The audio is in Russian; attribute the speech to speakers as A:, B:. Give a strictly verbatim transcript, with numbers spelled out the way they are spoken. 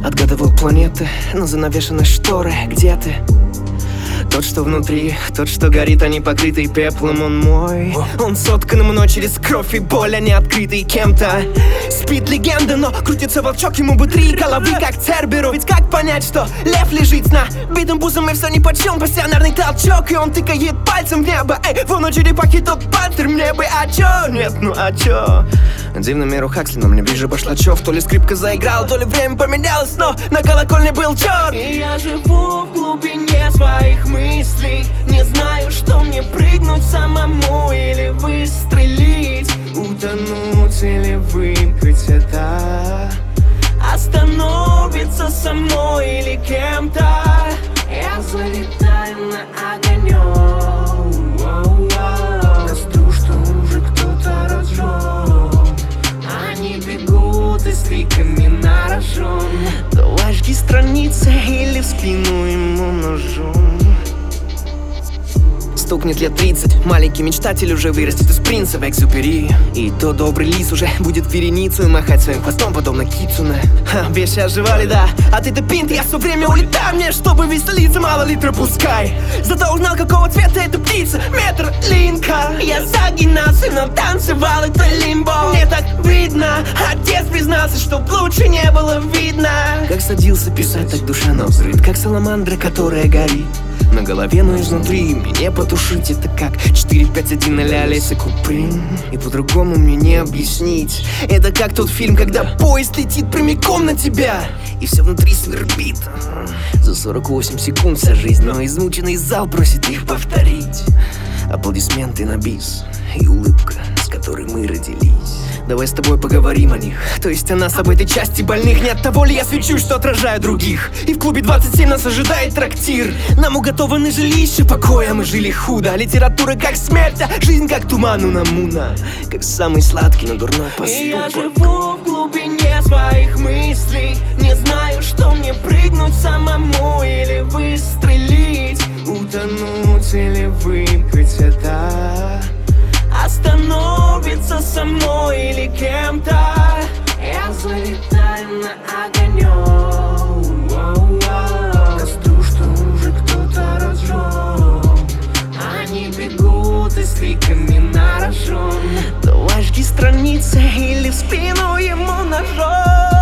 A: Отгадывал планеты на занавешенной шторы. Где ты? Тот, что внутри, тот, что горит, а не покрытый пеплом, он мой. Он соткан мной через кровь и боль, а не открытый кем-то. Спит легенда, но крутится волчок, ему бы три головы, как Церберу. Ведь как понять, что лев лежит на битым бузом и все нипочем? Пассионарный толчок, и он тыкает пальцем в небо. Эй, вон у черепахи тот пантер, мне бы, а чё? Нет, ну а чё? Дивно миру Хаксли, но мне ближе Башлачев. То ли скрипка заиграла, то ли время поменялось, но на колокольне был черт.
B: И я живу в глубине своих мыслей, не знаю, что мне прыгнуть самому или выстрелить,
A: утонуть или выпить это,
B: остановиться со мной или кем-то.
A: Я залетаю на огонек, костру, что уже кто-то разжег. Они бегут и с криками на рожон. Давай жги страницы или в спину ему ножом. Стукнет лет тридцать, маленький мечтатель уже вырастет из принца в Экзюпери. И то добрый лис уже будет вереницу и махать своим хвостом, подобно Кицуне. Ха, вещи оживали, да, а ты-то пинт, я все время улетаю. Мне, чтобы веселиться, мало литра пускай. Зато узнал, какого цвета эта птица, метр линка. Я загинался, но танцевал это лимбо. Мне так видно, отец признался, чтоб лучше не было видно. Как садился писать, так душа на взрыв, как саламандра, которая горит на голове, но изнутри меня потушить. Это как четыре пять один ноль Олеся Куприн. И по-другому мне не объяснить. Это как тот фильм, когда поезд летит прямиком на тебя, и все внутри свербит. За сорок восемь секунд вся жизнь, но измученный зал просит их повторить. Аплодисменты на бис и улыбка, с которой мы родились. Давай с тобой поговорим о них, то есть о нас, об этой части больных. Не от того ли я свечусь, что отражаю других? И в клубе двадцать семь нас ожидает трактир. Нам уготованы жилища покоя, мы жили худо. Литература как смерть, а жизнь как туман у Намуна, как самый сладкий, но дурной поступок.
B: И я живу в глубине своих мыслей, не знаю, что мне прыгнуть самому или выстрелить,
A: утонуть или выпить это,
B: остановиться со мной или кем-то.
A: Я залетаю на огонек, костру, что уже кто-то разжег. Они бегут и с криками на рожон. Давай жги страницы или в спину ему ножом.